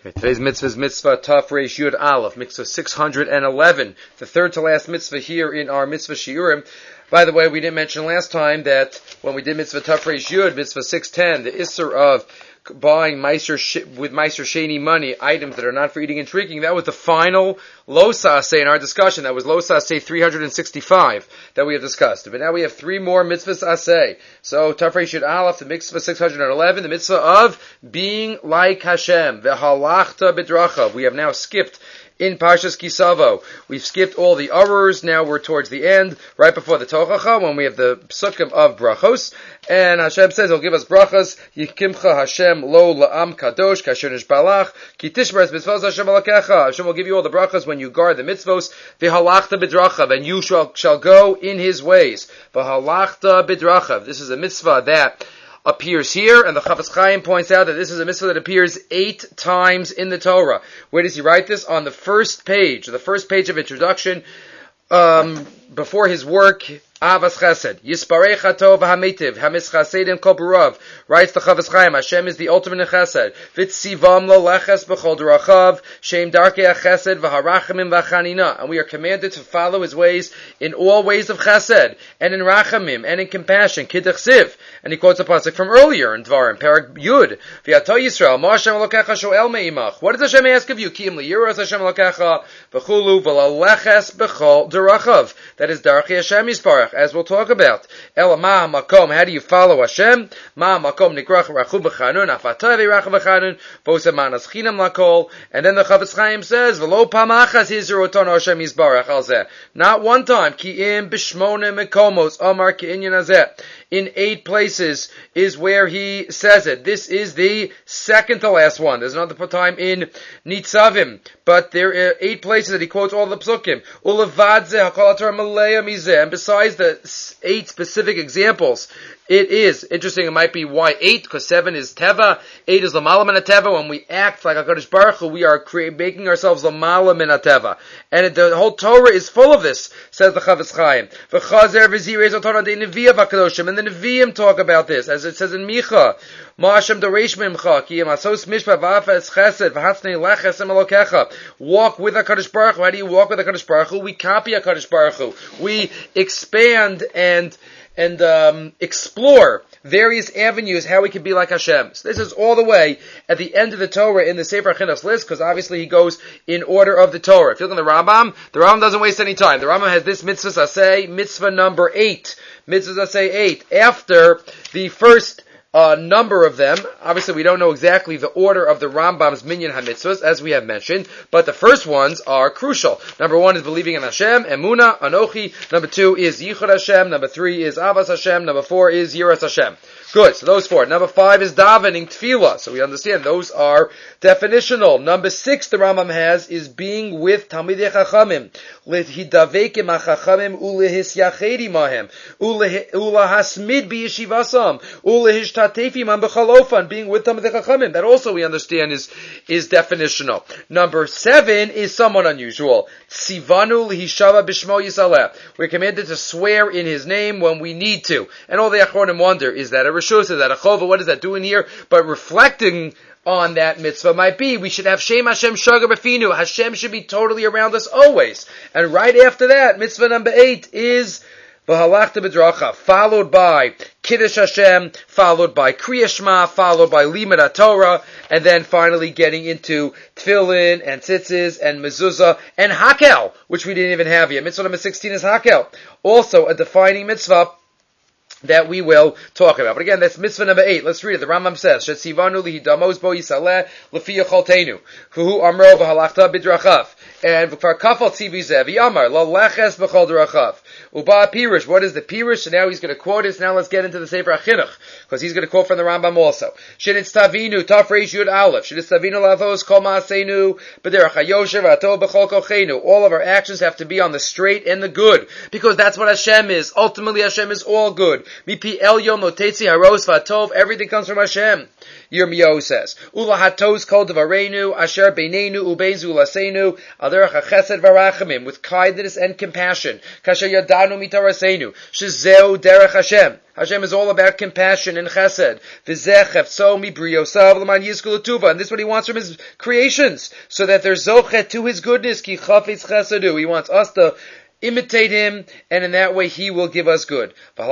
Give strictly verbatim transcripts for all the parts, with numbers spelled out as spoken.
Okay, today's mitzvah is mitzvah Taf Reish Yud Aleph, mitzvah six hundred eleven, the third to last mitzvah here in our mitzvah shiurim. By the way, we didn't mention last time that when we did mitzvah Taf Reish Yud, mitzvah six ten, the isser of buying meiser sh- with meiser sheni money items that are not for eating and drinking, that was the final lo saseh in our discussion. That was lo saseh three hundred sixty-five that we have discussed. But now we have three more mitzvahs aseh. So Taf Reish Yud Aleph, the mitzvah six hundred eleven, the mitzvah of being like Hashem, v'halachta b'drachav. We have now skipped in Parshas Kisavo. We've skipped all the ururs. Now we're towards the end, right before the Tochacha, when we have the psukim of brachos. And Hashem says He'll give us brachas. Yikimcha Hashem lo la'am kadosh kasher nishbalach ki tishmeres mitzvos Hashem alakecha. Hashem will give you all the brachas when you guard the mitzvos. V'halachta b'drachav, and you shall shall go in His ways. V'halachta b'drachav. This is a mitzvah that appears here, and the Chafetz Chaim points out that this is a mitzvah that appears eight times in the Torah. Where does he write this? On the first page, the first page of introduction, um, before his work, Avas Chesed. Yisparei Chatov HaMeitiv, Hamis Chasedim Kol Barav. Writes the Chafetz Chaim, Hashem is the ultimate in Chesed. Vitzivam lo leches b'chol derachav, Shem darkei HaChesed v'harachamim v'chanina. And we are commanded to follow His ways in all ways of Chesed, and in Rachamim, and in compassion. Kidduch Siv. And he quotes a pasuk from earlier in Dvarim, Parak Yud. V'yato Yisrael, Ma Hashem Elokecha shoel me'imach. What does Hashem ask of you? Ki im liyiras Hashem Elokecha, v'chulu v'laleches b'chol derachav. That is darkei Hashem Yisparach, as we'll talk about. Ela ma makom, how do you follow Hashem? Ma makom nikrach rachu b'chanun, afatay v'rachu b'chanun, v'osem manas chinam lakol. And then the Chafetz Chaim says, v'lo pamachas hizir otono Hashem Yisbarach al zeh. Not one time. Ki im b'shmone mekomos, amar ki inyan hazeh. In eight places is where he says it. This is the second to last one. There's another time in Nitzavim, but there are eight places that he quotes all the psukim. Ulevadze hakol haTorah maleya mizeh. And besides the eight specific examples, it is interesting. It might be why eight, because seven is teva. Eight is l'malam and a teva. When we act like HaKadosh Baruch Hu, we are create, making ourselves l'malam and a teva. And it, the whole Torah is full of this, says the Chafetz Chaim. V'chazer v'zirei zotorah de neviah v'kadoshim. And the Nevi'im talk about this, as it says in Micha. Ma Hashem doresh mimcha, ki im asos mishpat v'afes chesed v'hatznei leches em elokecha. Walk with HaKadosh Baruch Hu. How do you walk with HaKadosh Baruch Hu? We copy HaKadosh Baruch Hu. We expand and and um, explore various avenues how we can be like Hashem. So this is all the way at the end of the Torah in the Sefer Chinuch's list, because obviously he goes in order of the Torah. If you look at the Rambam, the Rambam doesn't waste any time. The Rambam has this mitzvah aseh, mitzvah number eight. Mitzvah aseh eight. After the first Uh, number of them. Obviously, we don't know exactly the order of the Rambam's minyan ha-mitzvahs, as we have mentioned, but the first ones are crucial. Number one is believing in Hashem, Emunah, Anochi. Number two is Yichud Hashem. Number three is Avas Hashem. Number four is Yiras Hashem. Good, so those four. Number five is davening, tefillah. So we understand those are definitional. Number six the Rambam has is being with Talmidei Chachamim. Lehidavek im ha-chachamim ulehisyachedi mahem. Ulehasmid b'yeshivasam. Ulehishtatef imam b'chalofan. Being with Talmidei Chachamim. That also we understand is, is definitional. Number seven is somewhat unusual. Tzivanu lehishava b'shmo yisaleh. We're commanded to swear in His name when we need to. And all the Achronim wonder, is that a Rishus, is that a Chova? What is that doing here? But reflecting on that mitzvah might be, we should have Shem Hashem Shagar B'finu. Hashem should be totally around us always. And right after that, mitzvah number eight is V'halachta b'dracha, followed by Kiddush Hashem, followed by Kriya Shema, followed by Limud HaTorah, and then finally getting into Tefillin and Tzitzis and Mezuzah and Hakel, which we didn't even have yet. Mitzvah number sixteen is Hakel. Also a defining mitzvah that we will talk about. But again, that's mitzvah number eight. Let's read it. The Rambam says, Shetzivanu lihidamos bo yisaleh lefi yacholteinu. V'hu amro v'halachta b'drachav. And v'kvar kafal tzivi zeh v'yamar lo leches b'chol drachav. Uba pirush. What is the pirush? So now he's going to quote it. So now let's get into the Sefer HaChinuch, because he's going to quote from the Rambam also. Shenitztavinu taf reish yud aleph. Shenitztavinu lavos kol ma'aseinu b'derech hayosher v'atov b'chol kochenu. All of our actions have to be on the straight and the good, because that's what Hashem is. Ultimately, Hashem is all good. Mipi elyon lotetzi haros v'atov. Everything comes from Hashem. Yirmiyahu says, Ula hatos kol devareinu asher beinenu ubein zulasenu al derech hachesed v'rachamim, with kindness and compassion. Kasher Sheyadanu mitarasenu. Shezeu derech Hashem. Hashem is all about compassion and chesed. And this is what He wants from His creations, so that they're zochet to His goodness. Ki chafetz chesedu. He wants us to imitate Him, and in that way He will give us good.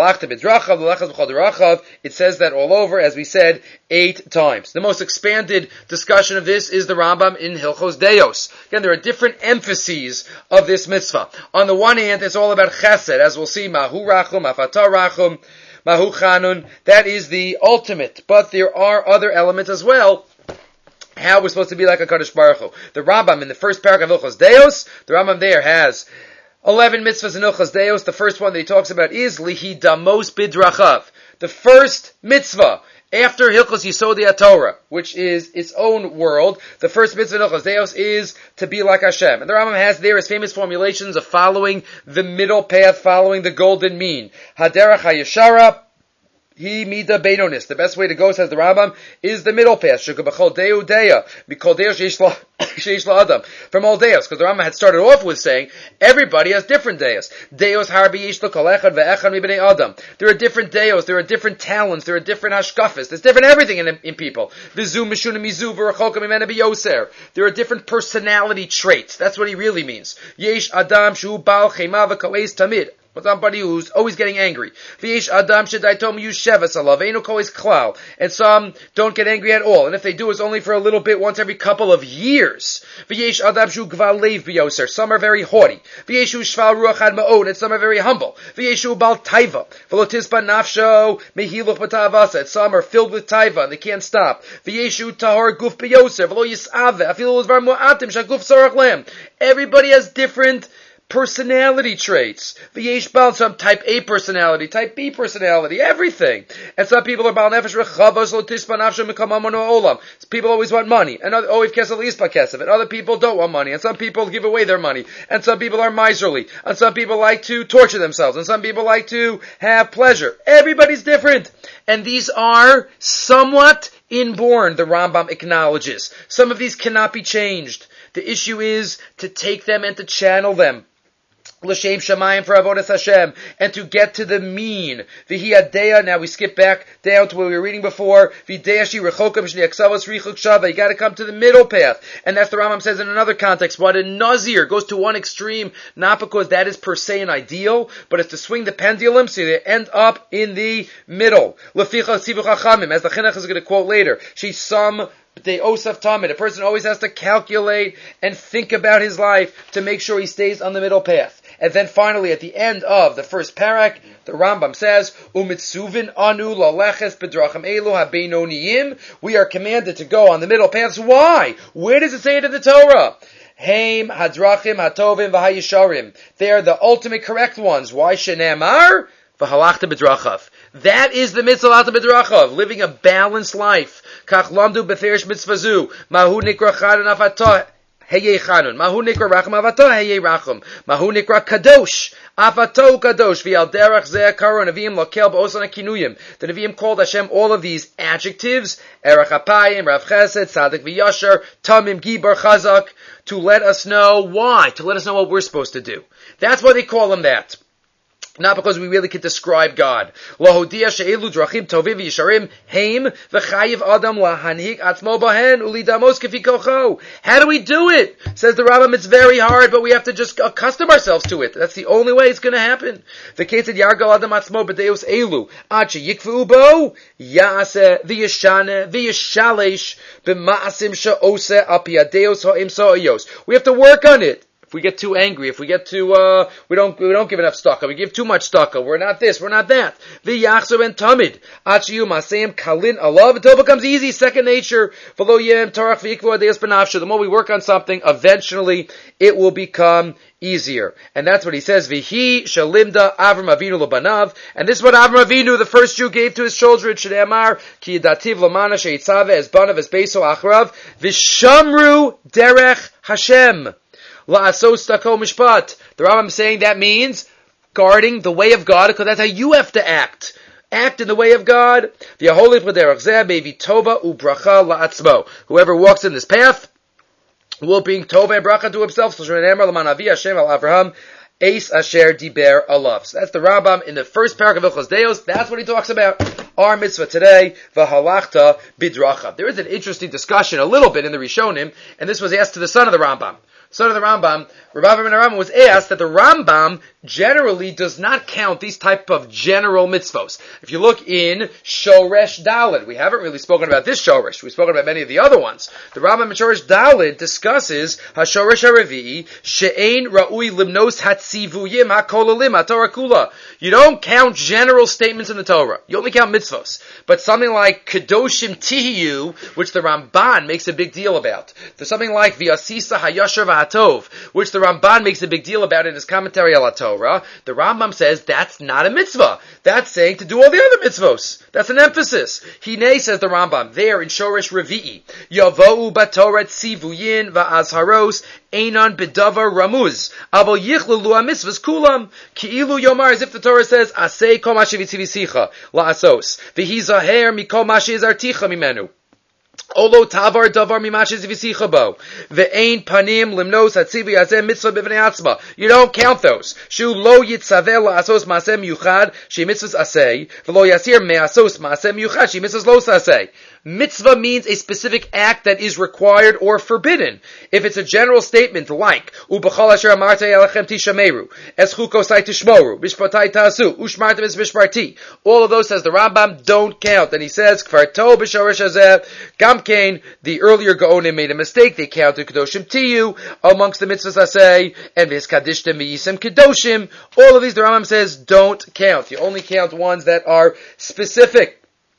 It says that all over, as we said, eight times. The most expanded discussion of this is the Rambam in Hilchos Deos. Again, there are different emphases of this mitzvah. On the one hand, it's all about chesed, as we'll see, mahu rachum, afatah rachum, mahu chanun. That is the ultimate, but there are other elements as well. How we're supposed to be like a Kadosh Baruch Hu. The Rambam in the first paragraph of Hilchos Deos, the Rambam there has eleven mitzvahs in Hilchos Deos. The first one that he talks about is Lihi Damos Bidrachav. The first mitzvah after Hilchos Yisodei HaTorah, which is its own world. The first mitzvah in Hilchos Deos is to be like Hashem. And the Rambam has there his famous formulations of following the middle path, following the golden mean. Haderach HaYeshara, He mida beinonis. The best way to go, says the Rambam, is the middle path. Shukabachol deu deya. Mikol deu sheish la adam. From all deos. Because the Rambam had started off with saying, everybody has different deos. Deos harbi yish lo kol echad ve'echad mi b'nei adam. There are different deos, there are different talents, there are different hashkafas, there's different everything in, in people. Vizu mishuna mizu v'rachokam imena biyoser. There are different personality traits. That's what he really means. Yesh adam shu bal chema v'koleis tamid. Somebody who's always getting angry. And some don't get angry at all. And if they do, it's only for a little bit, once every couple of years. Some are very haughty. And some are very humble. And some are filled with taiva, and they can't stop. Everybody has different personality traits. V'yesh bal, some type A personality, type B personality, everything. And some people are bal nefesh rechavos lo tispa nafsho mikamamon olam. People always want money, and other, oh, if kesef lispa kesef, and other people don't want money, and some people give away their money, and some people are miserly, and some people like to torture themselves, and some people like to have pleasure. Everybody's different. And these are somewhat inborn, the Rambam acknowledges. Some of these cannot be changed. The issue is to take them and to channel them. L'shem shamayim, for avodas Hashem, and to get to the mean. V'hiyadeya, now we skip back down to what we were reading before. V'hiyadeya shi rechokam shni aksavos richuk shava. You got to come to the middle path, and that's the Rambam says in another context. What a nazir goes to one extreme, not because that is per se an ideal, but it's to swing the pendulum so they end up in the middle. L'ficha tzivu chachamim, as the Chinuch is going to quote later. She's some. They osaf tamid. A person always has to calculate and think about his life to make sure he stays on the middle path. And then finally, at the end of the first parak, the Rambam says, "Umitzuvin anu laleches bedrachim elu habeinoniyim." We are commanded to go on the middle paths. Why? Where does it say it in the Torah? Heim hadrachim hatovim v'hayisharim. They are the ultimate correct ones. Why shenemar v'halachta bedrachav? That is the mitzvah halachta bedrachav, living a balanced life. Kach lamdu beferish mitzvazu mahu nikra chadan afatah. Heye chanun. Mahu nikra rachum avato heye rachum. Mahu nikra kadosh. Avato kadosh. V'al derech zeh karon. Nevi'im lokel ba'osan kinuyim. The Nevi'im called Hashem all of these adjectives. Erech apayim, Rav Chesed, Tzadik v'yasher, Tamim, Gibar, Chazak. To let us know why. To let us know what we're supposed to do. That's why they call them that. Not because we really can describe God. Lahodia she'elu drachim tovim v'yisharim heim v'chayiv adam lahanhik atzmo bahen ulidamos kefi kocho. How do we do it? Says the Rambam, it's very hard, but we have to just accustom ourselves to it. That's the only way it's going to happen. V'ketzed yargal adam atzmo b'deus elu ad sheyikvu bo ya'aseh v'yishane v'yishalesh b'ma'asim she'oseh al pi hadeus ha'im sa'ayos. We have to work on it. If we get too angry, if we get too, uh, we don't, we don't give enough staka, we give too much staka, we're not this, we're not that. V'yachzer and tamid, achiyu masayim kalin alav, until it becomes easy, second nature. V'lo yem tarach v'yikvu adeyos benafshu. The more we work on something, eventually it will become easier. And that's what he says, V'hi shalimda Avram Avinu l'banav, and this is what Avram Avinu, the first Jew, gave to his children, Shneamar, ki dativ l'mana she'itzave es banav es beiso achrav, v'shamru derech Hashem. La'asos tako mishpat. The Rambam is saying that means guarding the way of God, because that's how you have to act. Act in the way of God. Whoever walks in this path will bring tova and bracha to himself. Eis asher diber alav. So that's the Rambam in the first paragraph of Hilchos Deos. That's what he talks about. Our mitzvah today, v'halachta bidracha. There is an interesting discussion, a little bit in the Rishonim, and this was asked to the son of the Rambam. Son of the Rambam, Rav ben Rambam was asked that the Rambam generally does not count these type of general mitzvos. If you look in Shoresh Daled, we haven't really spoken about this Shoresh. We've spoken about many of the other ones. The Rambam in Shoresh Daled discusses HaShoresh HaRevi'i She'ein Ra'ui Limnos Hatzivuyim HaKolalim HaTorah Kula. You don't count general statements in the Torah. You only count mitzvos. But something like Kedoshim Tihiyu, which the Ramban makes a big deal about. There's something like V'yasisa Hayasher V'hatov, which the Ramban makes a big deal about in his commentary on Torah. The Rambam says that's not a mitzvah. That's saying to do all the other mitzvos. That's an emphasis. Hine, says the Rambam, there in Shoresh Revi'i, Yavo'u batoret sivuyin va'azharos einon bedavar ramuz. Abel yichlelu ha-mitzvahs kulam. Ki'ilu yomar, as if the Torah says, Asei kol mashi v'tzivisicha la'asos. V'hizaher mikol mashi izarticha mimenu. Olo tavar davar mimashes v'sicha bo ve'ein panim limnos hatzivi azem mitzvah b'vnei atzma. You don't count those. Shu lo yitzavel la'asos ma'aseh miyuchad she mitzvahs aseh v'lo yasir me'asos ma'aseh miyuchad she mitzvahs lo aseh. Mitzvah means a specific act that is required or forbidden. If it's a general statement like Ubachal asher amartei alechem tishameru, Eschu kosai tishmoru, Mishpatai tasu, Ushmartem es mishparti. All of those, says the Rambam, don't count. And he says, Kfar to b'shorish hazeh, Gamkein, the earlier Gaonim made a mistake. They counted Kedoshim Tiyu amongst the mitzvahs aseh, and Vizkadishtem v'yisem Kedoshim. All of these, the Rambam says, don't count. You only count ones that are specific.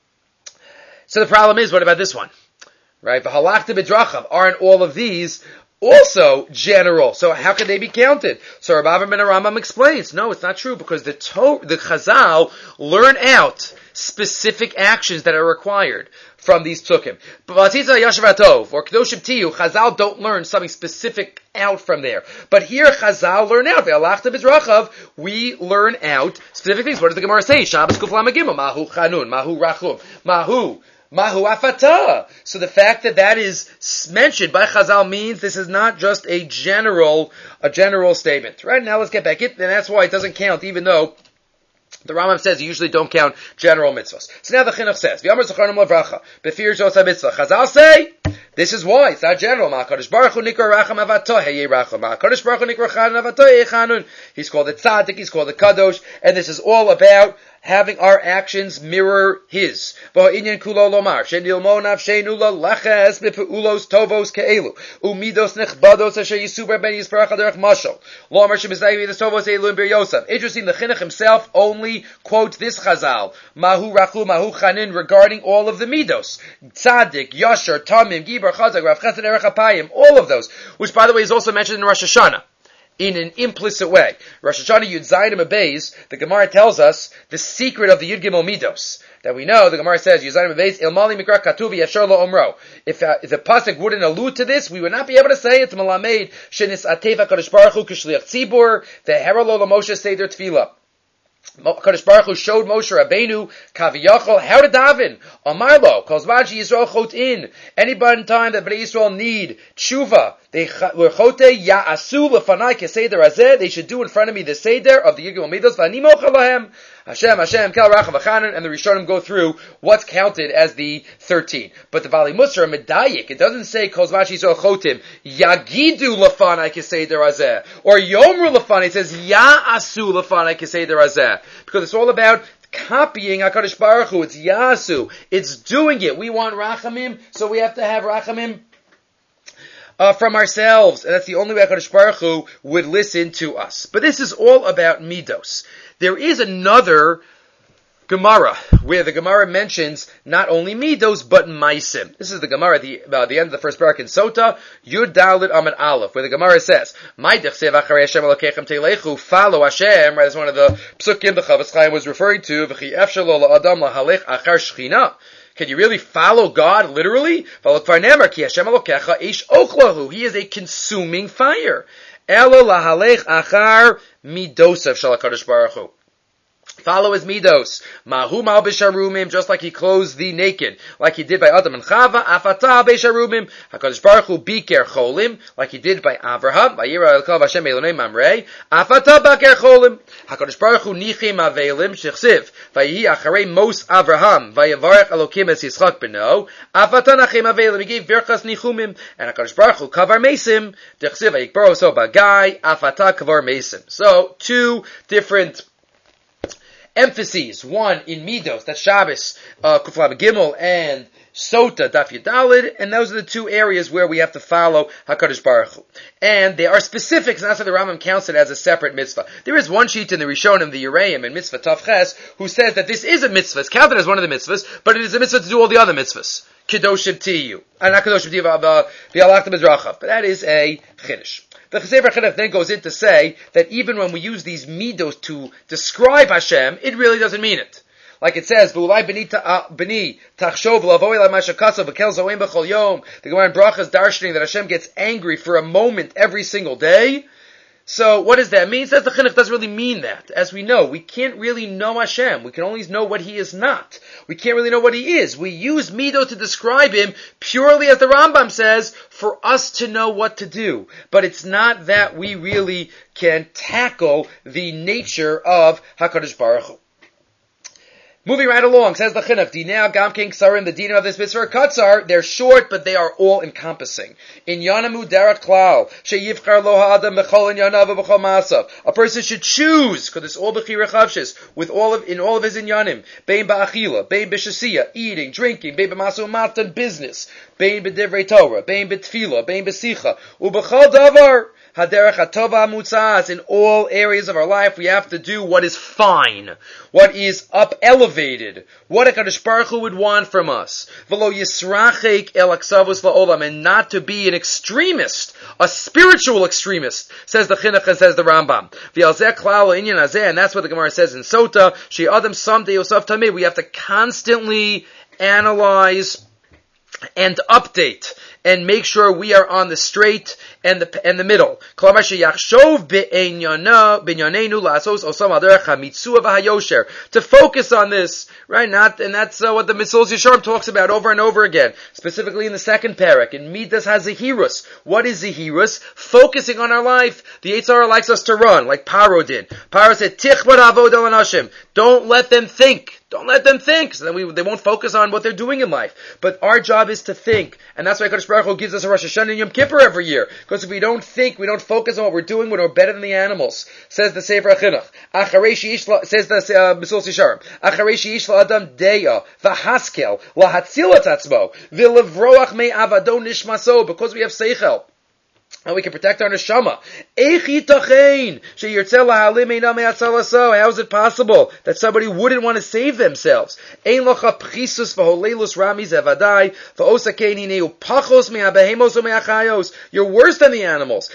So the problem is, what about this one? Right? V'halachta b'drachav. Aren't all of these also general? So how can they be counted? So Rav ben Rambam explains, no, it's not true, because the to- the Chazal learn out specific actions that are required from these psukim. But Vatitza Yashavatov or Kedoshim Tiyu, Chazal don't learn something specific out from there. But here Chazal learn out. V'halachta b'drachav, we learn out specific things. What does the Gemara say? Shabbos Kuf Lamed Gimel, Mahu Chanun, Mahu Rachum, Mahu Mahu Afata. So the fact that that is mentioned by Chazal means this is not just a general, a general statement. Right, now let's get back in, and that's why it doesn't count, even though the Rambam says you usually don't count general mitzvahs. So now the Chinuch says, V'yamar Zacharnim Lavracha, Befir Zosa Mitzvah. Chazal say, this is why, it's not general. Ma'akadosh Baruch Hu Nikra Racham Avato Heye Racham. Ma'akadosh Baruch Hu Nikra Chanun Avato Heye Chanun. He's called the Tzaddik, he's called the Kadosh, and this is all about having our actions mirror His. V'ha'inyan kulo lomar, she'nilmo nafsheinu la'leches b'pe'ulos tovos ke'elu, u'midos nechbados asher yisubar ben yisparach aderech mashal, lomar she'mizayim midos tovos elu in Bir Yosef. Interesting, the Chinuch himself only quotes this Chazal, Mahu Rachu, Mahu Chanin, regarding all of the midos. Tzaddik, Yashar, Tamim, Gibar, Chazak, Rav Chesed, Erech HaPayim, all of those, which by the way is also mentioned in Rosh Hashanah, in an implicit way. Rosh Hashanah Yud Zayin Beis, the Gemara tells us the secret of the Yud Gimel Midos. That we know, the Gemara says, Yud Zayin Beis, Ilmali Mikra Katuvi Yashar Lo Omro. If, uh, if the Pasuk wouldn't allude to this, we would not be able to say it. Malamed, Shenis Ateva Kadosh Baruch Hu Kishliach Tzibur, the Heralo Moshe Seder Tefillah. Kadosh Baruch Hu showed Moshe Rabbeinu Kaviyachol how to daven. Amarlo, Kozvaji Yisrael chot in. Any time that Bnei Yisrael need tshuva, they chote ya'asu lefanai keseder hazeh. They should do in front of me the seder of the Yud Gimel Midos. V'ani mocha lahem. Hashem, Hashem, Kel Racham V'chanan, and the Rishonim go through what's counted as the thirteen. But the Vali Musar, Medayik, it doesn't say Kozvachi Yisrael chotim Yagidu lefanai keseder hazeh or Yomru lefanai. It says Ya'asu lefanai keseder hazeh, because it's all about copying HaKadosh Baruch Hu. It's Yasu. It's doing it. We want Rachamim, so we have to have Rachamim uh, from ourselves. And that's the only way HaKadosh Baruch Hu would listen to us. But this is all about Midos. There is another Gemara where the Gemara mentions not only Midos, but Maisim. This is the Gemara at the, uh, the end of the first parak in Sota, Yud Dalet Amid Aleph, where the Gemara says, follow Hashem, right? That's one of the psukim the Chavetz Chaim was referring to, can you really follow God literally? He is a consuming fire. Follow his midos. Mahu mal b'sharumim, just like he clothes the naked, like he did by Adam and Chava. Afata b'sharumim. Hakadosh Baruch Hu biker cholim, like he did by Avraham. Vayira elkav Hashem Elonei mamrei. Afata baker cholim. Hakadosh Baruch Hu nichim avelim shechsiv. Vayihi acharei mos Avraham. Vayavarech Elokim es Yitzchak beno. Afata nachim avelim. He gave virchas nichumim. And Hakadosh Baruch Hu kavar mesim. Dechsiv vayikbaro so bagai. Afata kavar mesim. So two different emphases, one in Midos, that's Shabbos, uh, Kuflab Gimel, and Sota, Daf Yudalid, and those are the two areas where we have to follow HaKadosh Baruch Hu. And they are specific, and that's why the Rambam counts it as a separate mitzvah. There is one sheet in the Rishonim, the Yereim, in Mitzvah Tavches, who says that this is a mitzvah, it's counted as one of the mitzvahs, but it is a mitzvah to do all the other mitzvahs. Kedoshim Tiyu. And not Kedoshim Tiyu, V'alachta Mizrachav. But that is a Chiddush. The Chasefer Chinuch then goes in to say that even when we use these midos to describe Hashem, it really doesn't mean it. Like it says, "V'ulai b'ni tachshov l'avoy l'mashakasav v'kel zoim b'chol yom." The Gemara in Brachas darshaning that Hashem gets angry for a moment every single day. So what does that mean? Says the Chinuch doesn't really mean that. As we know, we can't really know Hashem. We can only know what He is not. We can't really know what He is. We use mido to describe Him purely, as the Rambam says, for us to know what to do. But it's not that we really can tackle the nature of HaKadosh Baruch Hu. Moving right along, says the Chinuch, Dinei Gam King Ksarim, the dinim of this mitzvah are Katsar, they're short, but they are all encompassing. In Yanamu Darat Klal, Sheyivchar Lo Ha'adam B'chol Inyanav B'chol Ma'asav. A person should choose, because it's all B'chira Chavshis, with all of, in all of his Inyanim, Bein Ba'achila, Bein B'shasiya, eating, drinking, Bein B'masu Matan, business, Bein B'divrei Torah, Bein B'tfila, Bein B'sicha, U'b'chol Davar, Haderech HaTova Mutzaz, in all areas of our life, we have to do what is fine, what is up elevated, what HaKadosh Baruch Hu would want from us. V'lo yisrachek el aksavus la'olam, and not to be an extremist, a spiritual extremist, says the Chinuch and says the Rambam. V'yalzeh klal inyan hazeh, and that's what the Gemara says in Sota, she adam someday yosaf tameh, we have to constantly analyze and update and make sure we are on the straight and the and the middle. To focus on this, right? Not and that's uh, what the Mesillas Yesharim talks about over and over again, specifically in the second parak in Midas HaZehirus. What is Zehirus? Focusing on our life. The Yetzer Hara likes us to run, like Paro did. Paro said, "Tichbar avod el anashim." Don't let them think. Don't let them think. So then we, they won't focus on what they're doing in life. But our job is to think. And that's why Kadosh Baruch Hu gives us a Rosh Hashanah and Yom Kippur every year. Because if we don't think, we don't focus on what we're doing, we're better than the animals. Says the Sefer HaChinuch. Says the Mesillas Yesharim. Acharei she'ish la'adam deya v'haskel lahatzilat atzmo v'levroach me'avado nishmaso, because we have seichel. And we can protect our neshama. How is it possible that somebody wouldn't want to save themselves? You're worse than the animals,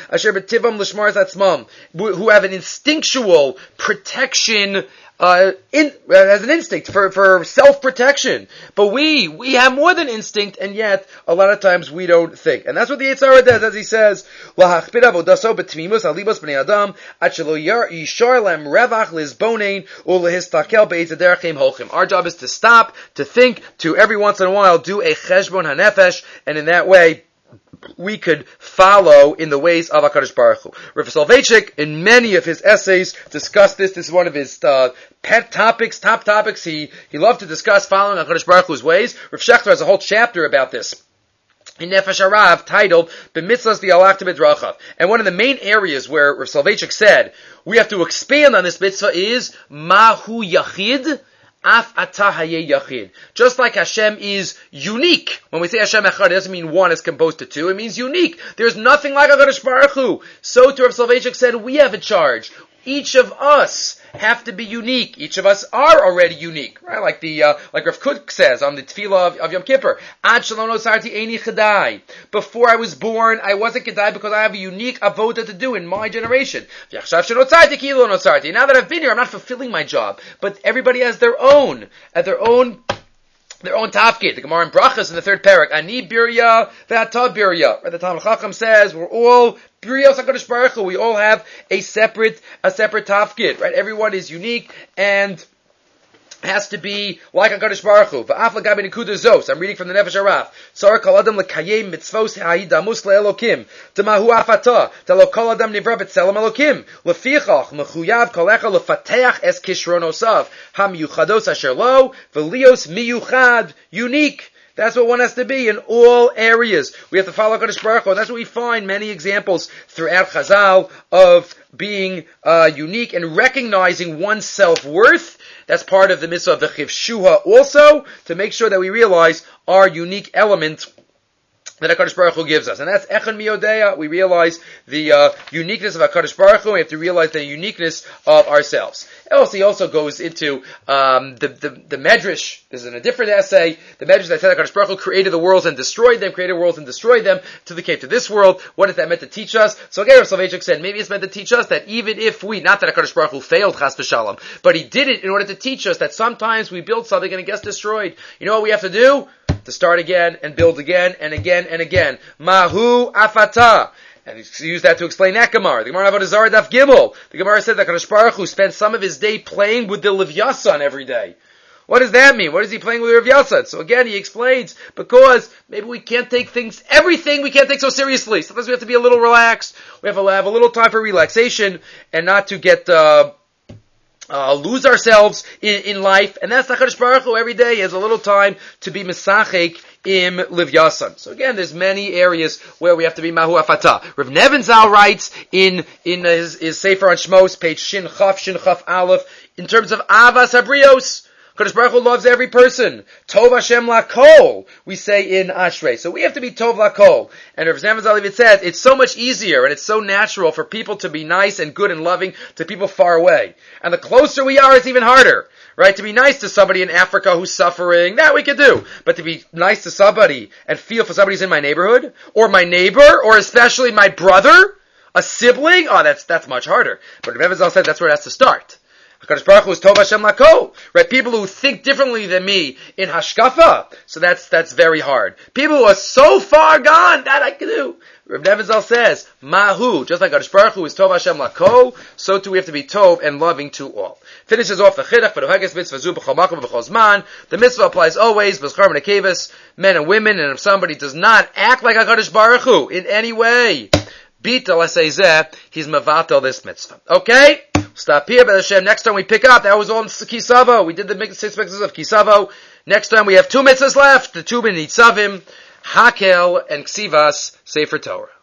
who have an instinctual protection, Uh, in, uh, as an instinct for, for self-protection. But we, we have more than instinct, and yet, a lot of times we don't think. And that's what the Yetzer Hara does, as he says, L'hachpid avodaso b'tmimus alibos b'nei adam, ad shelo yishar lem revach lizbonein, u'lehistakel be'etz derechim holchim. Our job is to stop, to think, to every once in a while do a cheshbon hanefesh, and in that way, we could follow in the ways of HaKadosh Baruch Hu. Rav Soloveitchik, in many of his essays, discussed this. This is one of his uh, pet topics, top topics. He he loved to discuss following HaKadosh Baruch Hu's ways. Rav Shechter has a whole chapter about this in Nefesh Harav, titled B'mitzvahs v'alachta b'drachav. And one of the main areas where Rav Soloveitchik said we have to expand on this mitzvah is Mahu Yachid, Af atah hayeh yachid. Just like Hashem is unique. When we say Hashem echad, it doesn't mean one is composed to two. It means unique. There's nothing like HaKadosh Baruch Hu. So to Rav Soloveitchik said, we have a charge. Each of us have to be unique. Each of us are already unique, right? Like the uh, like Rav Kook says on the Tefillah of, of Yom Kippur, Ad shalom nosarti eini chadai. Before I was born, I wasn't chadai because I have a unique avoda to do in my generation. V'yachshav shenotzarti ki lo nosarti. Now that I've been here, I'm not fulfilling my job. But everybody has their own, at their own. Their own tafkid. The Gemara in Brachas in the third parak, Ani birya v'ata birya. Right, the Talmud Chacham says we're all biryos HaKadosh Baruch Hu. We all have a separate, a separate tafkid. Right, everyone is unique, and has to be like HaKadosh Baruch Hu. V'af l'gabi nekuda zos. I'm reading from the Nefesh Haraf. Tzar kol adam l'kayem mitzvos ha'hidamus le'elokim. D'mahu afata. D'lo kol adam nivra b'tzelem elokim. L'fichach mechuyav kolecha l'fateach es kishronosav. Ha-miyuchados asher lo. V'lios miyuchad. Unique. That's what one has to be in all areas. We have to follow HaKadosh Baruch Hu. And that's what we find many examples throughout Chazal of being uh, unique and recognizing one's self-worth. That's part of the mitzvah of the Chivshuha also, to make sure that we realize our unique element that HaKadosh Baruch Hu gives us. And that's Echad Miyodea. We realize the uh, uniqueness of HaKadosh Baruch Hu. We have to realize the uniqueness of ourselves. Else he also goes into um, the, the, the Medrash. This is in a different essay. The Medrash that said HaKadosh Baruch Hu created the worlds and destroyed them, created worlds and destroyed them, till they came to this world. What is that meant to teach us? So again, Rav Soloveitchik said, maybe it's meant to teach us that even if we, not that HaKadosh Baruch Hu failed, Chas v'shalom, but he did it in order to teach us that sometimes we build something and it gets destroyed. You know what we have to do? To start again and build again and again and again. Mahu afata. And he used that to explain that Gemara. The Gemara Avodah Zarah Daf Gimel. The Gemara said that HaKadosh Baruch Hu spent some of his day playing with the Levyasan every day. What does that mean? What is he playing with the Levyasan? So again, he explains, because maybe we can't take things, everything we can't take so seriously. Sometimes we have to be a little relaxed. We have to have a little time for relaxation and not to get, uh, Uh, lose ourselves in, in life, and that's HaKadosh Baruch Hu. Every day he has a little time to be Mesachek im Livyasan. So again, there's many areas where we have to be Mahu Afata. Rav Nebenzahl writes in, in his, his Sefer on Shmos, page Shin Chaf, Shin Chaf Aleph, in terms of Avas Habrios, HaKadosh Baruch Hu loves every person. Tov Hashem Lakol, we say in Ashrei. So we have to be Tov Lakol. And Rav Nebenzahl even says, it's so much easier and it's so natural for people to be nice and good and loving to people far away. And the closer we are, it's even harder. Right? To be nice to somebody in Africa who's suffering, that we could do. But to be nice to somebody and feel for somebody who's in my neighborhood, or my neighbor, or especially my brother, a sibling, oh, that's, that's much harder. But Rav Nebenzahl said that's where it has to start. HaKadosh Baruch Hu is Tov Hashem Lako. Right? People who think differently than me in Hashkafa. So that's, that's very hard. People who are so far gone, that I can do. Rav Nebenzahl says, Mahu, just like HaKadosh Baruch Hu is Tov Hashem Lako, so too we have to be Tov and loving to all. Finishes off the Chidduch, but Haggis mitzvah zu b'chol makom b'chol zman. The mitzvah applies always, b'schar v'nekeves, men and women, and if somebody does not act like HaKadosh Baruch Hu in any way, Bita l'seizeh, he's mevatel this mitzvah. Okay? Stop here, B'ez Hashem. Next time we pick up, that was all Kisavo. We did the six mitzvahs of Kisavo. Next time we have two mitzvahs left, the two B'nitzavim, Hakel, and Ksivas, Sefer Torah.